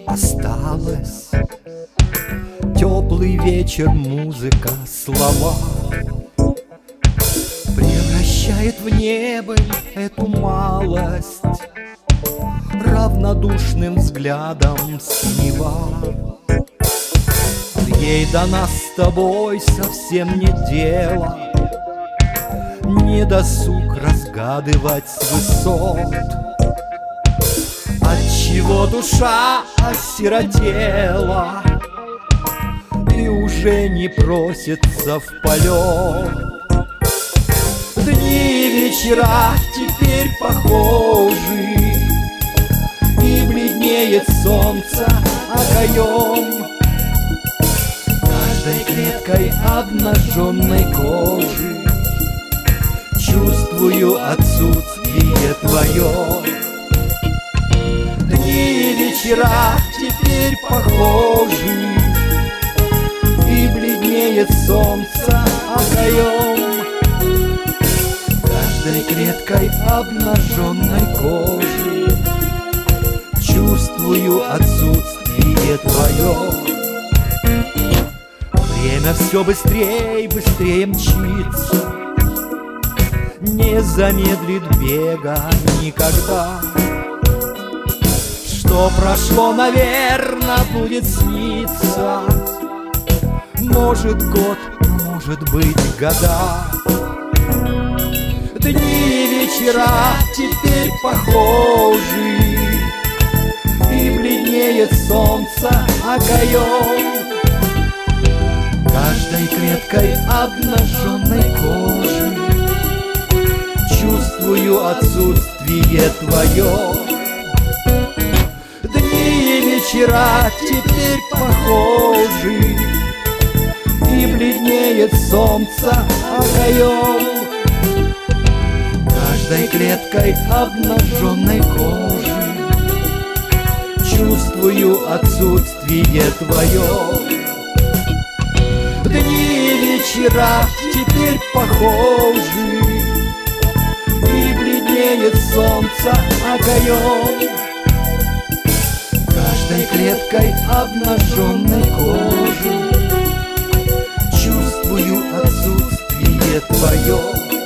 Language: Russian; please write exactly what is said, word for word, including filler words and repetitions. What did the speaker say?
осталось. Теплый вечер, музыка, слова превращает в небо эту малость. Равнодушным взглядом синева. Ей до нас с тобой совсем не дело, не досуг разгадывать с высот. Отчего душа осиротела и уже не просится в полет. Дни и вечера теперь похожи, и бледнеет солнце окоем. Каждой клеткой обнаженной кожи чувствую отсутствие твое. Дни и вечера теперь похожи, и бледнеет солнце окоем. Каждой клеткой обнаженной кожи чувствую отсутствие твое. Время все быстрее, быстрее мчится, не замедлит бега никогда. Что прошло, наверно, будет сниться. Может год, может быть года. Дни и вечера теперь похожи, и бледнеет солнце окоем. Каждой клеткой обнаженной кожи чувствую отсутствие твое. Дни и вечера теперь похожи, и бледнеет солнце окоем. Каждой клеткой обнаженной кожи чувствую отсутствие твое. Дни и вечера теперь похожи, и бледнеет солнце окоем. Каждой клеткой обнаженной кожи чувствую отсутствие твое.